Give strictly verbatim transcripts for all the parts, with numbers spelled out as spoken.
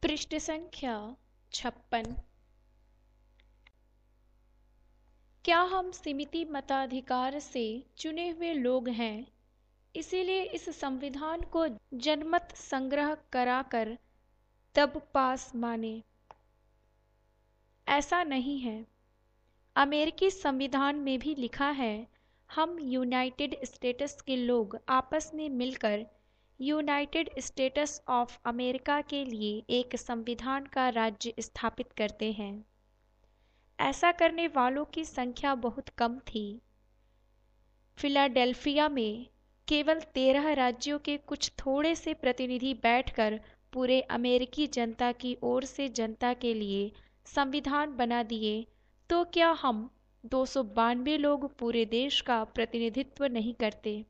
पृष्ठ संख्या छप्पन। क्या हम सीमित मताधिकार से चुने हुए लोग हैं, इसीलिए इस संविधान को जनमत संग्रह कराकर तब पास माने? ऐसा नहीं है। अमेरिकी संविधान में भी लिखा है, हम यूनाइटेड स्टेट्स के लोग आपस में मिलकर यूनाइटेड स्टेट्स ऑफ अमेरिका के लिए एक संविधान का राज्य स्थापित करते हैं। ऐसा करने वालों की संख्या बहुत कम थी। फिलाडेल्फिया में केवल तेरह राज्यों के कुछ थोड़े से प्रतिनिधि बैठकर पूरे अमेरिकी जनता की ओर से जनता के लिए संविधान बना दिए, तो क्या हम दो सौ बानवे लोग पूरे देश का प्रतिनिधित्व नहीं करते?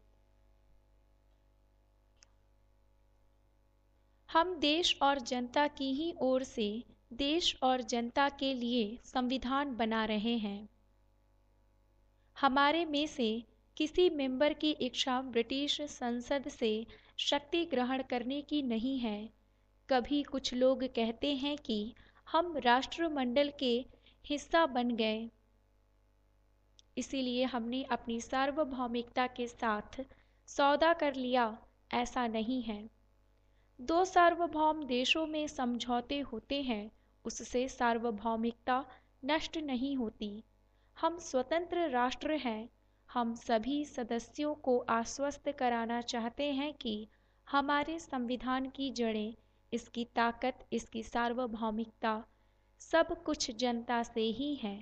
हम देश और जनता की ही ओर से देश और जनता के लिए संविधान बना रहे हैं। हमारे में से किसी मेंबर की इच्छा ब्रिटिश संसद से शक्ति ग्रहण करने की नहीं है। कभी कुछ लोग कहते हैं कि हम राष्ट्रमंडल के हिस्सा बन गए, इसीलिए हमने अपनी सार्वभौमिकता के साथ सौदा कर लिया। ऐसा नहीं है। दो सार्वभौम देशों में समझौते होते हैं, उससे सार्वभौमिकता नष्ट नहीं होती। हम स्वतंत्र राष्ट्र हैं। हम सभी सदस्यों को आश्वस्त कराना चाहते हैं कि हमारे संविधान की जड़ें, इसकी ताकत, इसकी सार्वभौमिकता सब कुछ जनता से ही है।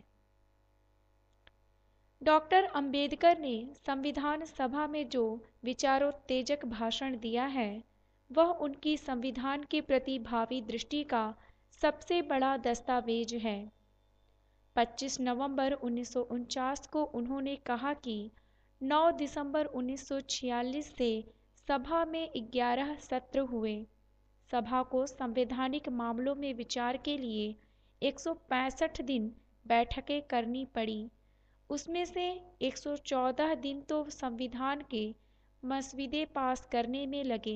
डॉक्टर अंबेडकर ने संविधान सभा में जो विचारोत्तेजक भाषण दिया है, वह उनकी संविधान के प्रति भावी दृष्टि का सबसे बड़ा दस्तावेज है। पच्चीस नवंबर उन्नीस सौ उनचास को उन्होंने कहा कि नौ दिसंबर उन्नीस सौ छियालीस से सभा में ग्यारह सत्र हुए। सभा को संवैधानिक मामलों में विचार के लिए एक सौ पैंसठ दिन बैठकें करनी पड़ी। उसमें से एक सौ चौदह दिन तो संविधान के मसवीदे पास करने में लगे।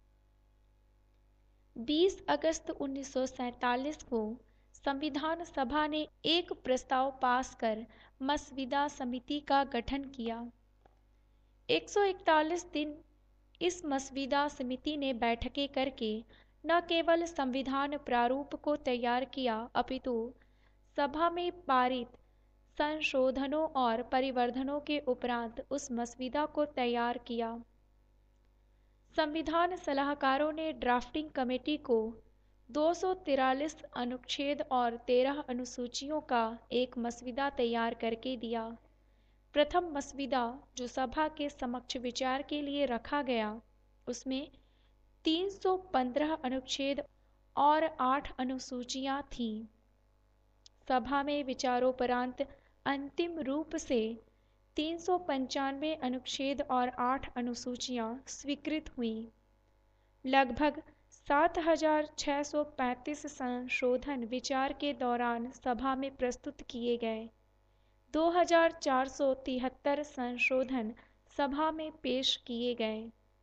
बीस अगस्त उन्नीस सौ सैंतालीस को संविधान सभा ने एक प्रस्ताव पास कर मसविदा समिति का गठन किया। एक सौ इकतालीस दिन इस मसविदा समिति ने बैठकें करके न केवल संविधान प्रारूप को तैयार किया, अपितु सभा में पारित संशोधनों और परिवर्धनों के उपरांत उस मसविदा को तैयार किया। संविधान सलाहकारों ने ड्राफ्टिंग कमेटी को दो सौ तिरालीस अनुच्छेद और तेरह अनुसूचियों का एक मसविदा तैयार करके दिया। प्रथम मसविदा जो सभा के समक्ष विचार के लिए रखा गया, उसमें तीन सौ पंद्रह अनुच्छेद और आठ अनुसूचियां थीं। सभा में विचारोपरांत अंतिम रूप से तीन सौ पंचानवे अनुच्छेद और आठ अनुसूचियां स्वीकृत हुईं। लगभग सात हजार छः सौ पैंतीस संशोधन विचार के दौरान सभा में प्रस्तुत किए गए। दो हजार चार सौ तिहत्तर संशोधन सभा में पेश किए गए।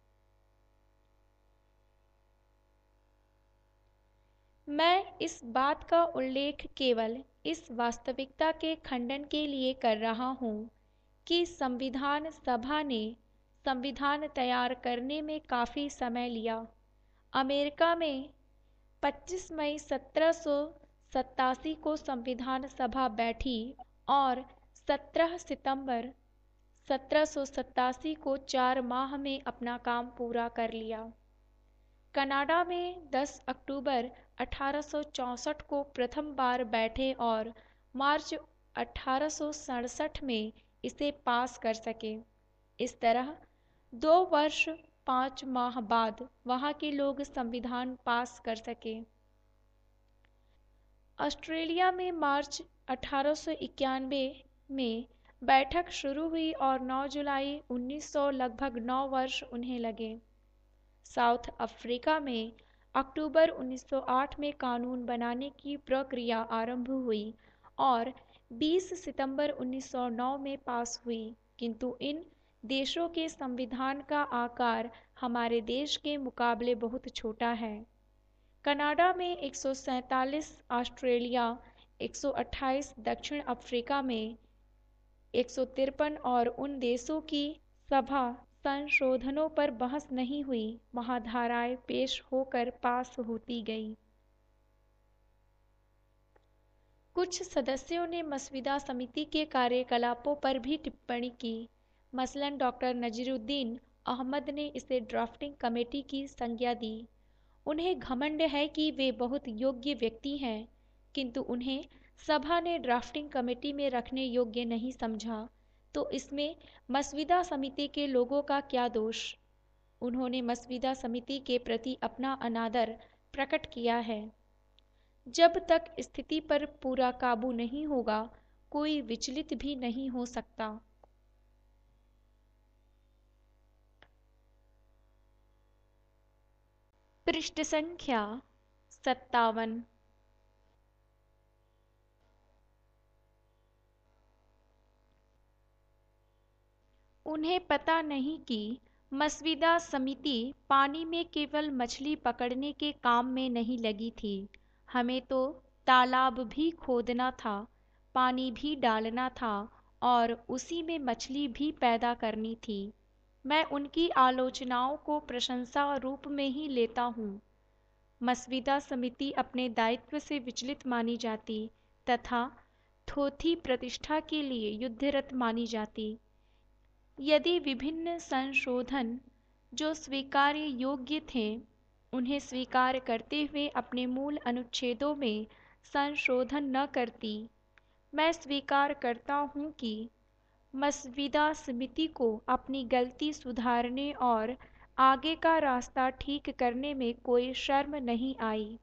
मैं इस बात का उल्लेख केवल इस वास्तविकता के खंडन के लिए कर रहा हूँ कि संविधान सभा ने संविधान तैयार करने में काफ़ी समय लिया। अमेरिका में पच्चीस मई सत्रह सौ सत्तासी को संविधान सभा बैठी और सत्रह सितंबर सत्रह सौ सत्तासी को चार माह में अपना काम पूरा कर लिया। कनाडा में दस अक्टूबर अठारह सौ चौंसठ को प्रथम बार बैठे और मार्च अठारह सौ सड़सठ में इसे पास कर सके। इस तरह दो वर्ष पाँच माह बाद वहाँ के लोग संविधान पास कर सके। ऑस्ट्रेलिया में मार्च अठारह सौ इक्यानवे में बैठक शुरू हुई और नौ जुलाई उन्नीस सौ लगभग नौ वर्ष उन्हें लगे। साउथ अफ्रीका में अक्टूबर उन्नीस सौ आठ में कानून बनाने की प्रक्रिया आरंभ हुई और बीस सितंबर उन्नीस सौ नौ में पास हुई, किंतु इन देशों के संविधान का आकार हमारे देश के मुकाबले बहुत छोटा है। कनाडा में एक सौ सैंतालीस, ऑस्ट्रेलिया एक सौ अट्ठाईस, दक्षिण अफ्रीका में एक सौ तिरपन और उन देशों की सभा संशोधनों पर बहस नहीं हुई, महाधाराएं पेश होकर पास होती गईं। कुछ सदस्यों ने मसविदा समिति के कार्यकलापों पर भी टिप्पणी की। मसलन डॉक्टर नजीरुद्दीन अहमद ने इसे ड्राफ्टिंग कमेटी की संज्ञा दी। उन्हें घमंड है कि वे बहुत योग्य व्यक्ति हैं, किंतु उन्हें सभा ने ड्राफ्टिंग कमेटी में रखने योग्य नहीं समझा, तो इसमें मसविदा समिति के लोगों का क्या दोष? उन्होंने मसविदा समिति के प्रति अपना अनादर प्रकट किया है। जब तक स्थिति पर पूरा काबू नहीं होगा, कोई विचलित भी नहीं हो सकता। पृष्ठ संख्या सत्तावन। उन्हें पता नहीं कि मसविदा समिति पानी में केवल मछली पकड़ने के काम में नहीं लगी थी। हमें तो तालाब भी खोदना था, पानी भी डालना था और उसी में मछली भी पैदा करनी थी। मैं उनकी आलोचनाओं को प्रशंसा रूप में ही लेता हूँ। मसविदा समिति अपने दायित्व से विचलित मानी जाती तथा थोथी प्रतिष्ठा के लिए युद्धरत मानी जाती। यदि विभिन्न संशोधन जो स्वीकार्य योग्य थे, उन्हें स्वीकार करते हुए अपने मूल अनुच्छेदों में संशोधन न करती, मैं स्वीकार करता हूँ कि मसविदा समिति को अपनी गलती सुधारने और आगे का रास्ता ठीक करने में कोई शर्म नहीं आई।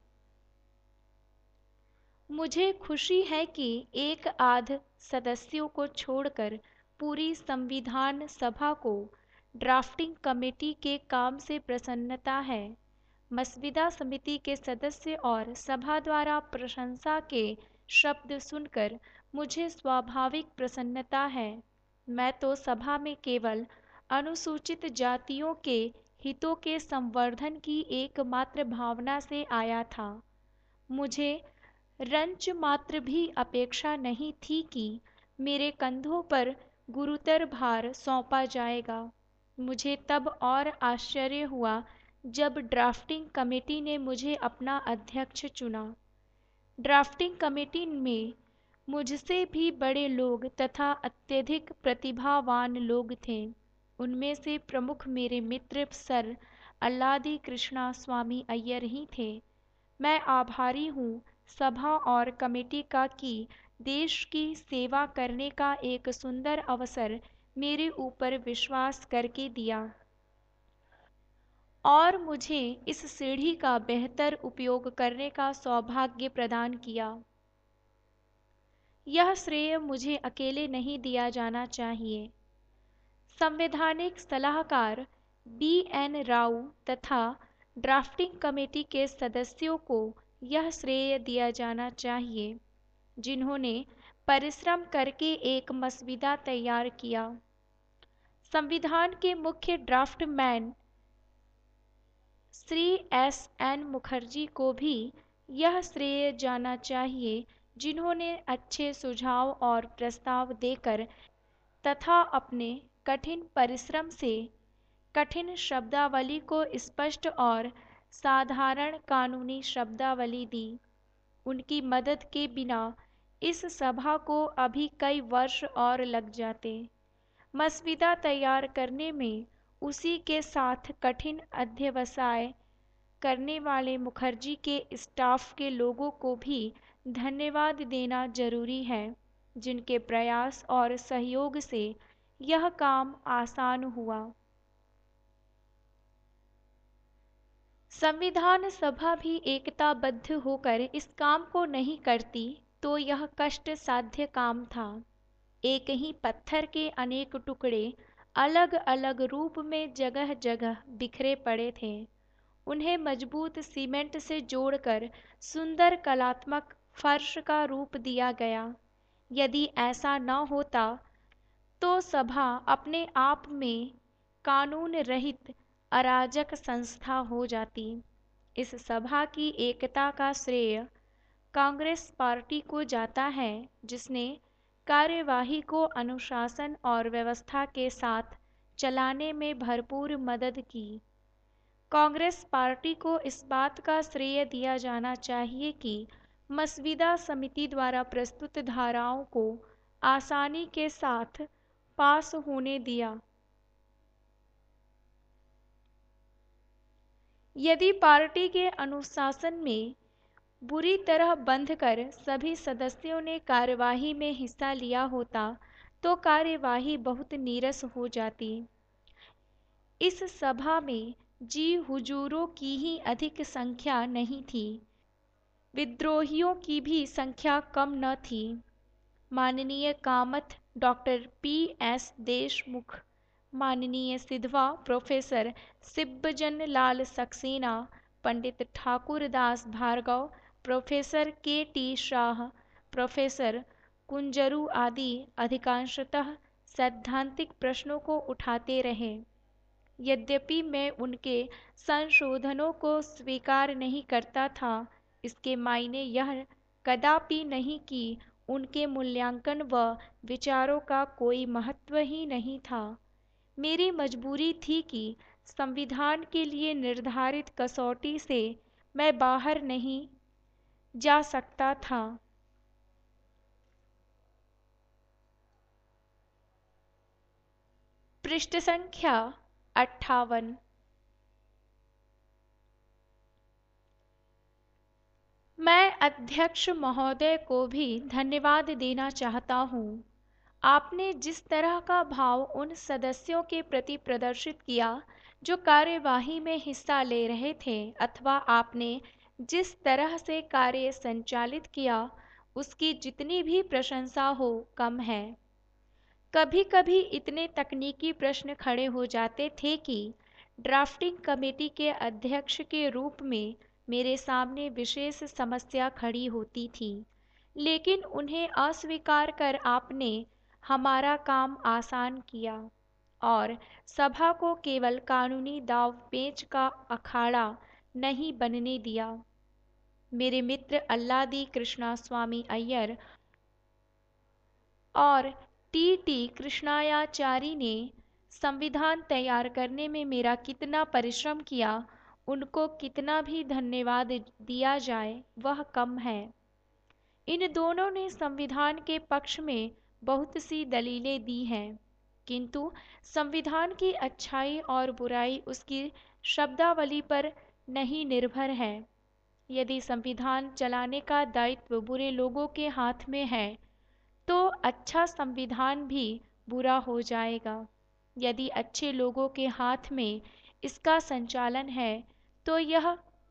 मुझे खुशी है कि एक आध सदस्यों को छोड़कर पूरी संविधान सभा को ड्राफ्टिंग कमेटी के काम से प्रसन्नता है। मसविदा समिति के सदस्य और सभा द्वारा प्रशंसा के शब्द सुनकर मुझे स्वाभाविक प्रसन्नता है। मैं तो सभा में केवल अनुसूचित जातियों के हितों के संवर्धन की एकमात्र भावना से आया था। मुझे रंच मात्र भी अपेक्षा नहीं थी कि मेरे कंधों पर गुरुतर भार सौंपा जाएगा। मुझे तब और आश्चर्य हुआ जब ड्राफ्टिंग कमेटी ने मुझे अपना अध्यक्ष चुना। ड्राफ्टिंग कमेटी में मुझसे भी बड़े लोग तथा अत्यधिक प्रतिभावान लोग थे। उनमें से प्रमुख मेरे मित्र सर अल्लादी कृष्णा स्वामी अय्यर ही थे। मैं आभारी हूँ सभा और कमेटी का कि देश की सेवा करने का एक सुंदर अवसर मेरे ऊपर विश्वास करके दिया और मुझे इस सीढ़ी का बेहतर उपयोग करने का सौभाग्य प्रदान किया। यह श्रेय मुझे अकेले नहीं दिया जाना चाहिए। संवैधानिक सलाहकार बी एन राव तथा ड्राफ्टिंग कमेटी के सदस्यों को यह श्रेय दिया जाना चाहिए, जिन्होंने परिश्रम करके एक मसविदा तैयार किया। संविधान के मुख्य draftsman Shri S N Mukherjee को भी यह श्रेय जाना चाहिए, जिन्होंने अच्छे सुझाव और प्रस्ताव देकर तथा अपने कठिन परिश्रम से कठिन शब्दावली को स्पष्ट और साधारण कानूनी शब्दावली दी। उनकी मदद के बिना इस सभा को अभी कई वर्ष और लग जाते। मसविदा तैयार करने में उसी के साथ कठिन अध्यवसाय करने वाले मुखर्जी के स्टाफ के लोगों को भी धन्यवाद देना जरूरी है, जिनके प्रयास और सहयोग से यह काम आसान हुआ। संविधान सभा भी एकताबद्ध होकर इस काम को नहीं करती तो यह कष्ट साध्य काम था। एक ही पत्थर के अनेक टुकड़े अलग अलग रूप में जगह जगह बिखरे पड़े थे। उन्हें मजबूत सीमेंट से जोड़कर सुंदर कलात्मक फर्श का रूप दिया गया। यदि ऐसा न होता तो सभा अपने आप में कानून रहित अराजक संस्था हो जाती। इस सभा की एकता का श्रेय कांग्रेस पार्टी को जाता है, जिसने कार्यवाही को अनुशासन और व्यवस्था के साथ चलाने में भरपूर मदद की। कांग्रेस पार्टी को इस बात का श्रेय दिया जाना चाहिए कि मसविदा समिति द्वारा प्रस्तुत धाराओं को आसानी के साथ पास होने दिया। यदि पार्टी के अनुशासन में बुरी तरह बंध कर सभी सदस्यों ने कार्यवाही में हिस्सा लिया होता तो कार्यवाही बहुत नीरस हो जाती। इस सभा में जी हुजूरों की ही अधिक संख्या नहीं थी, विद्रोहियों की भी संख्या कम न थी। माननीय Kamath doctor P S Deshmukh, माननीय Sidhwa professor Shibban Lal Saksena, Pandit Thakur Das Bhargava, professor K T Shah, professor Kunzru आदि अधिकांशतः सैद्धांतिक प्रश्नों को उठाते रहे। यद्यपि मैं उनके संशोधनों को स्वीकार नहीं करता था, इसके मायने यह कदापि नहीं कि उनके मूल्यांकन व विचारों का कोई महत्व ही नहीं था। मेरी मजबूरी थी कि संविधान के लिए निर्धारित कसौटी से मैं बाहर नहीं जा सकता था। पृष्ठ संख्या अट्ठावन। मैं अध्यक्ष महोदय को भी धन्यवाद देना चाहता हूँ। आपने जिस तरह का भाव उन सदस्यों के प्रति प्रदर्शित किया जो कार्यवाही में हिस्सा ले रहे थे, अथवा आपने जिस तरह से कार्य संचालित किया, उसकी जितनी भी प्रशंसा हो कम है। कभी कभी इतने तकनीकी प्रश्न खड़े हो जाते थे कि ड्राफ्टिंग कमेटी के अध्यक्ष के रूप में मेरे सामने विशेष समस्या खड़ी होती थी, लेकिन उन्हें अस्वीकार कर आपने हमारा काम आसान किया और सभा को केवल कानूनी दाव पेच का अखाड़ा नहीं बनने दिया। मेरे मित्र अल्लादी कृष्णा स्वामी अय्यर और टी टी कृष्णायाचारी ने संविधान तैयार करने में मेरा कितना परिश्रम किया, उनको कितना भी धन्यवाद दिया जाए वह कम है। इन दोनों ने संविधान के पक्ष में बहुत सी दलीलें दी हैं, किंतु संविधान की अच्छाई और बुराई उसकी शब्दावली पर नहीं निर्भर है। यदि संविधान चलाने का दायित्व बुरे लोगों के हाथ में है तो अच्छा संविधान भी बुरा हो जाएगा। यदि अच्छे लोगों के हाथ में इसका संचालन है तो यह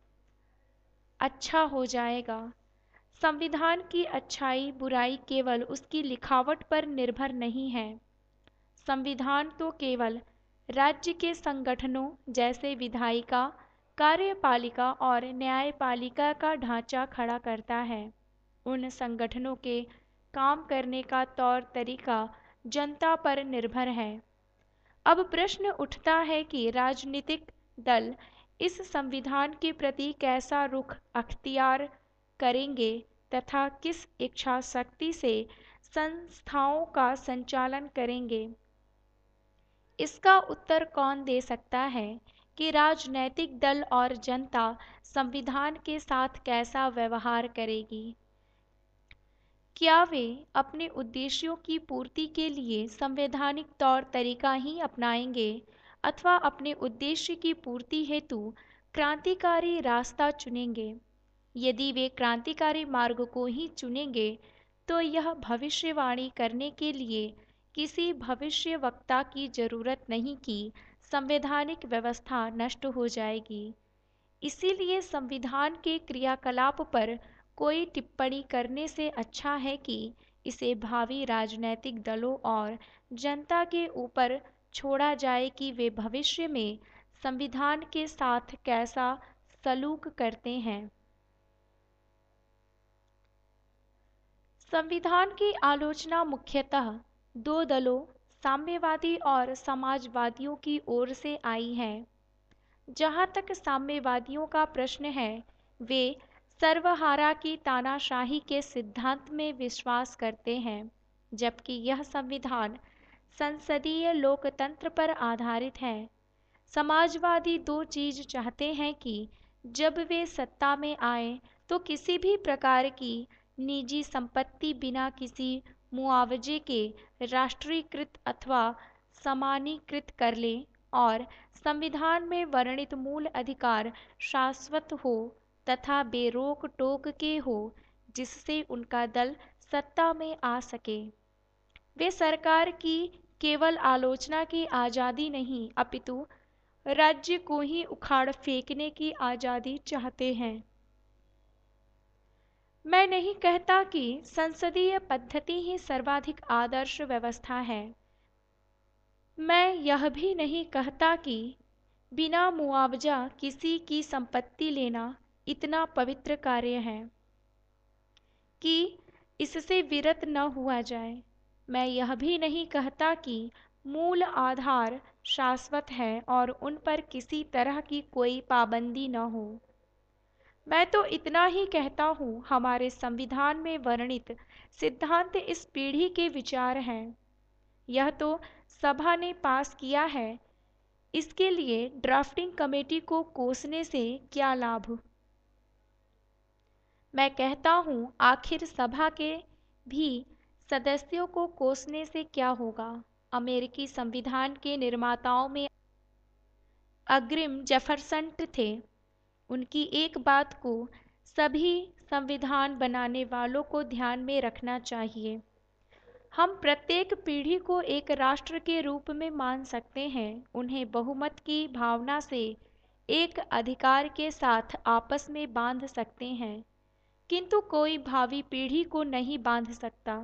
अच्छा हो जाएगा। संविधान की अच्छाई बुराई केवल उसकी लिखावट पर निर्भर नहीं है। संविधान तो केवल राज्य के संगठनों जैसे विधायिका, कार्यपालिका और न्यायपालिका का ढांचा खड़ा करता है। उन संगठनों के काम करने का तौर तरीका जनता पर निर्भर है। अब प्रश्न उठता है कि राजनीतिक दल इस संविधान के प्रति कैसा रुख अख्तियार करेंगे तथा किस इच्छा शक्ति से संस्थाओं का संचालन करेंगे। इसका उत्तर कौन दे सकता है कि राजनैतिक दल और जनता संविधान के साथ कैसा व्यवहार करेगी। क्या वे अपने उद्देश्यों की पूर्ति के लिए संवैधानिक तौर तरीका ही अपनाएंगे अथवा अपने उद्देश्य की पूर्ति हेतु क्रांतिकारी रास्ता चुनेंगे। यदि वे क्रांतिकारी मार्ग को ही चुनेंगे तो यह भविष्यवाणी करने के लिए किसी भविष्य वक्ता की जरूरत नहीं कि संवैधानिक व्यवस्था नष्ट हो जाएगी। इसीलिए संविधान के क्रियाकलाप पर कोई टिप्पणी करने से अच्छा है कि इसे भावी राजनैतिक दलों और जनता के ऊपर छोड़ा जाए कि वे भविष्य में संविधान के साथ कैसा सलूक करते हैं। संविधान की आलोचना मुख्यतः दो दलों, साम्यवादी और समाजवादियों की ओर से आई है। जहाँ तक साम्यवादियों का प्रश्न है, वे सर्वहारा की तानाशाही के सिद्धांत में विश्वास करते हैं, जबकि यह संविधान संसदीय लोकतंत्र पर आधारित है। समाजवादी दो चीज चाहते हैं कि जब वे सत्ता में आए तो किसी भी प्रकार की निजी संपत्ति बिना किसी मुआवजे के राष्ट्रीयकृत अथवा सामान्यीकृत कर लें और संविधान में वर्णित मूल अधिकार शाश्वत हो तथा बेरोक टोक के हो, जिससे उनका दल सत्ता में आ सके। वे सरकार की केवल आलोचना की आज़ादी नहीं, अपितु राज्य को ही उखाड़ फेंकने की आज़ादी चाहते हैं। मैं नहीं कहता कि संसदीय पद्धति ही सर्वाधिक आदर्श व्यवस्था है। मैं यह भी नहीं कहता कि बिना मुआवजा किसी की संपत्ति लेना इतना पवित्र कार्य है कि इससे विरत न हुआ जाए। मैं यह भी नहीं कहता कि मूल आधार शाश्वत है और उन पर किसी तरह की कोई पाबंदी न हो। मैं तो इतना ही कहता हूँ, हमारे संविधान में वर्णित सिद्धांत इस पीढ़ी के विचार हैं। यह तो सभा ने पास किया है, इसके लिए ड्राफ्टिंग कमेटी को कोसने से क्या लाभ। मैं कहता हूँ, आखिर सभा के भी सदस्यों को कोसने से क्या होगा। अमेरिकी संविधान के निर्माताओं में अग्रिम जेफरसन थे। उनकी एक बात को सभी संविधान बनाने वालों को ध्यान में रखना चाहिए। हम प्रत्येक पीढ़ी को एक राष्ट्र के रूप में मान सकते हैं, उन्हें बहुमत की भावना से एक अधिकार के साथ आपस में बांध सकते हैं, किंतु कोई भावी पीढ़ी को नहीं बांध सकता।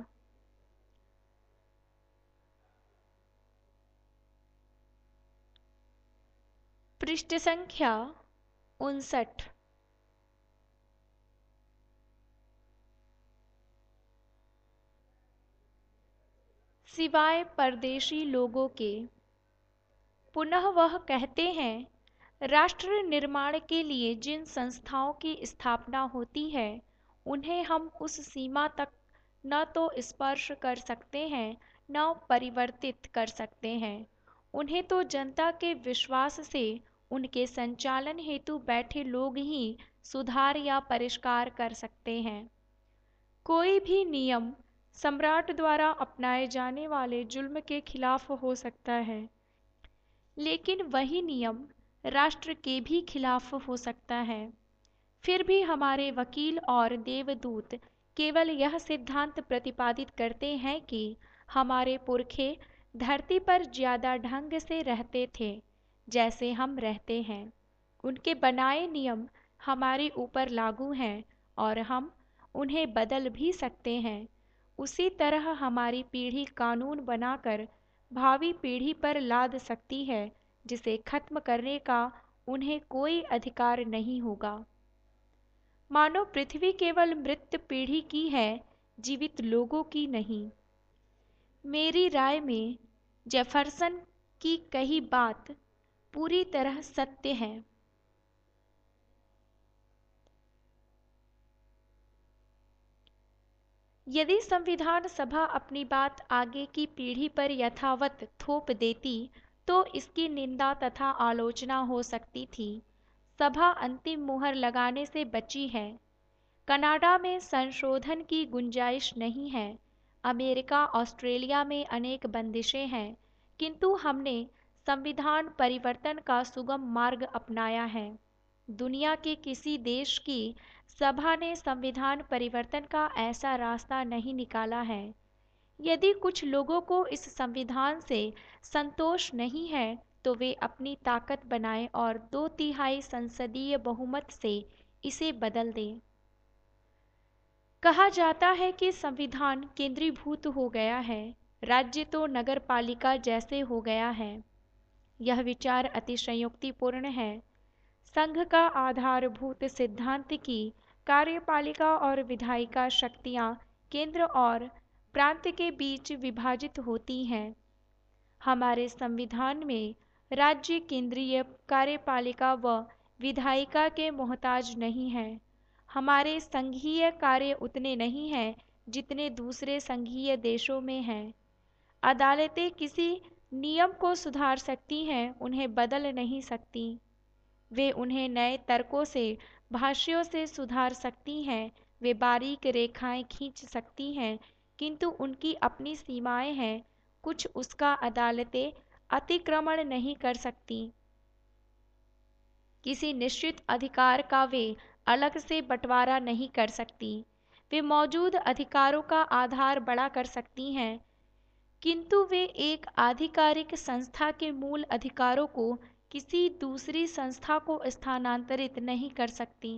पृष्ठ संख्या उनसठ। सिवाय परदेशी लोगों के, पुनः वह कहते हैं, राष्ट्र निर्माण के लिए जिन संस्थाओं की स्थापना होती है, उन्हें हम उस सीमा तक न तो स्पर्श कर सकते हैं न परिवर्तित कर सकते हैं। उन्हें तो जनता के विश्वास से उनके संचालन हेतु बैठे लोग ही सुधार या परिष्कार कर सकते हैं। कोई भी नियम सम्राट द्वारा अपनाए जाने वाले जुल्म के खिलाफ हो सकता है, लेकिन वही नियम राष्ट्र के भी खिलाफ हो सकता है। फिर भी हमारे वकील और देवदूत केवल यह सिद्धांत प्रतिपादित करते हैं कि हमारे पुरखे धरती पर ज्यादा ढंग से रहते थे जैसे हम रहते हैं। उनके बनाए नियम हमारे ऊपर लागू हैं और हम उन्हें बदल भी सकते हैं। उसी तरह हमारी पीढ़ी कानून बनाकर भावी पीढ़ी पर लाद सकती है, जिसे खत्म करने का उन्हें कोई अधिकार नहीं होगा। मानो पृथ्वी केवल मृत पीढ़ी की है, जीवित लोगों की नहीं। मेरी राय में जेफरसन की कही बात पूरी तरह सत्य है। यदि संविधान सभा अपनी बात आगे की पीढ़ी पर यथावत थोप देती तो इसकी निंदा तथा आलोचना हो सकती थी। सभा अंतिम मुहर लगाने से बची है। कनाडा में संशोधन की गुंजाइश नहीं है। अमेरिका, ऑस्ट्रेलिया में अनेक बंदिशें हैं, किंतु हमने संविधान परिवर्तन का सुगम मार्ग अपनाया है। दुनिया के किसी देश की सभा ने संविधान परिवर्तन का ऐसा रास्ता नहीं निकाला है। यदि कुछ लोगों को इस संविधान से संतोष नहीं है तो वे अपनी ताकत बनाएं और दो तिहाई संसदीय बहुमत से इसे बदल दें। कहा जाता है कि संविधान केंद्रीभूत हो गया है, राज्य तो नगरपालिका जैसे हो गया है। यह विचार अतिशयोक्तिपूर्ण है। संघ का आधारभूत सिद्धांत की कार्यपालिका और विधायिका शक्तियां केंद्र और प्रांत के बीच विभाजित होती हैं। हमारे संविधान में राज्य केंद्रीय कार्यपालिका व विधायिका के मोहताज नहीं है। हमारे संघीय कार्य उतने नहीं हैं जितने दूसरे संघीय देशों में हैं। अदालतें किसी नियम को सुधार सकती हैं, उन्हें बदल नहीं सकती। वे उन्हें नए तर्कों से, भाष्यों से सुधार सकती हैं, वे बारीक रेखाएं खींच सकती हैं, किंतु उनकी अपनी सीमाएं हैं, कुछ उसका अदालतें अतिक्रमण नहीं कर सकती। किसी निश्चित अधिकार का वे अलग से बंटवारा नहीं कर सकती। वे मौजूद अधिकारों का आधार बड़ा कर सकती हैं, किंतु वे एक आधिकारिक संस्था के मूल अधिकारों को किसी दूसरी संस्था को स्थानांतरित नहीं कर सकती।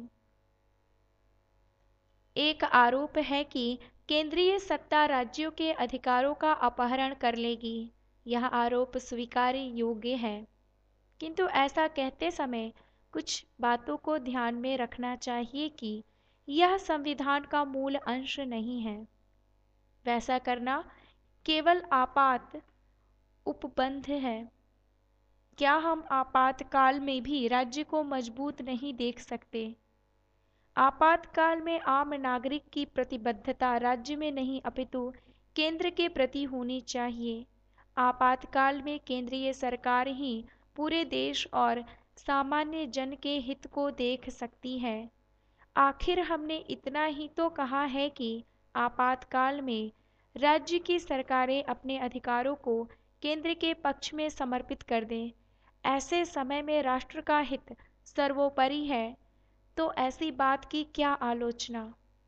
एक आरोप है कि केंद्रीय सत्ता राज्यों के अधिकारों का अपहरण कर लेगी। यह आरोप स्वीकार्य योग्य है, किंतु ऐसा कहते समय कुछ बातों को ध्यान में रखना चाहिए कि यह संविधान का मूल अंश नहीं है। वैसा करना केवल आपात उपबंध है। क्या हम आपातकाल में भी राज्य को मजबूत नहीं देख सकते? आपातकाल में आम नागरिक की प्रतिबद्धता राज्य में नहीं अपितु केंद्र के प्रति होनी चाहिए। आपातकाल में केंद्रीय सरकार ही पूरे देश और सामान्य जन के हित को देख सकती है। आखिर हमने इतना ही तो कहा है कि आपातकाल में राज्य की सरकारें अपने अधिकारों को केंद्र के पक्ष में समर्पित कर दें। ऐसे समय में राष्ट्र का हित सर्वोपरि है, तो ऐसी बात की क्या आलोचना।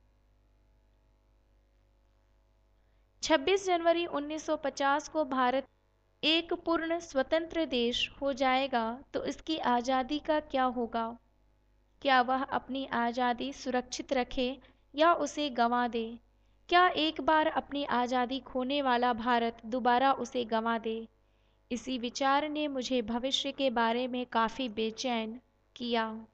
छब्बीस जनवरी उन्नीस सौ पचास को भारत एक पूर्ण स्वतंत्र देश हो जाएगा तो इसकी आज़ादी का क्या होगा? क्या वह अपनी आज़ादी सुरक्षित रखे या उसे गंवा दे? क्या एक बार अपनी आज़ादी खोने वाला भारत दोबारा उसे गंवा दे? इसी विचार ने मुझे भविष्य के बारे में काफ़ी बेचैन किया।